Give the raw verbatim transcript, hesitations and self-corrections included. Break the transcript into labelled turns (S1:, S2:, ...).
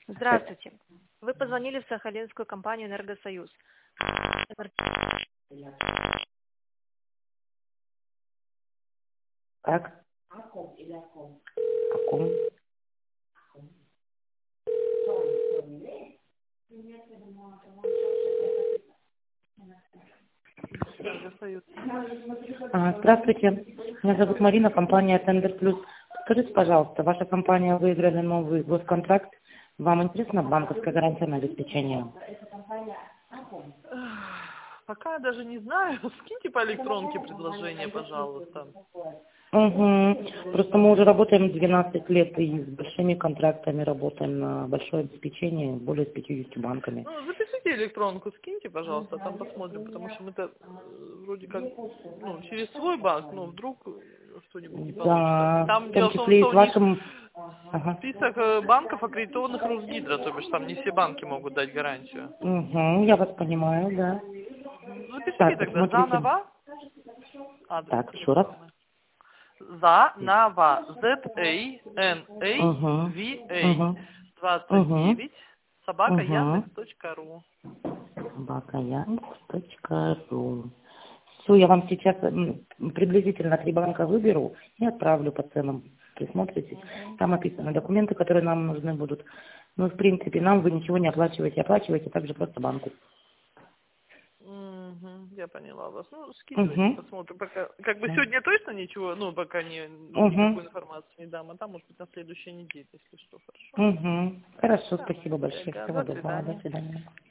S1: Здравствуйте. Вы позвонили в Сахалинскую компанию «Энергосоюз».
S2: Как? Каком?
S1: «Энергосоюз».
S2: А, Здравствуйте. Меня зовут Марина, компания Tender Plus. Скажите, пожалуйста, ваша компания выиграла новый госконтракт. Вам интересна банковская гарантия на обеспечение?
S1: Пока я даже не знаю. Скиньте по электронке предложение, пожалуйста.
S2: Угу. Просто мы уже работаем двенадцать лет и с большими контрактами работаем на большое обеспечение, более с пятьюдесятью банками.
S1: Ну, запишите электронку, скиньте, пожалуйста, там посмотрим, потому что мы-то э, вроде как, ну, через свой банк, ну, вдруг что-нибудь не получится.
S2: Да,
S1: Там
S2: в том
S1: дело в том,
S2: числе и
S1: что
S2: с
S1: у них
S2: вашим... Ага.
S1: список э, банков, аккредитованных Росгидро, то бишь там не все банки могут дать гарантию.
S2: Угу, я вас понимаю, да.
S1: Запишите
S2: Так,
S1: тогда
S2: посмотрите.
S1: заново адрес
S2: Так, еще раз.
S1: телефонный. Занава. Z-A-N-A-V-A.
S2: Угу. Угу.
S1: двадцать
S2: Угу.
S1: девять. Собака
S2: Угу.
S1: Яндекс точка ру.
S2: Бакаянс точка ру. Все, я вам сейчас м, приблизительно три банка выберу и отправлю по ценам. Присмотритесь. Там описаны документы, которые нам нужны будут. Ну, в принципе, нам вы ничего не оплачиваете, оплачиваете также просто банку.
S1: Мгм, я поняла вас. Ну, скидывайте,
S2: Угу.
S1: посмотрим. Пока, как бы сегодня точно ничего, ну, пока не,
S2: Угу.
S1: никакой информации не дам, а там, может быть, на следующей неделе, если что, хорошо.
S2: Угу. Хорошо,
S1: Да,
S2: спасибо большое.
S1: Ага,
S2: Всего
S1: до
S2: доброго. До
S1: свидания.
S2: свидания.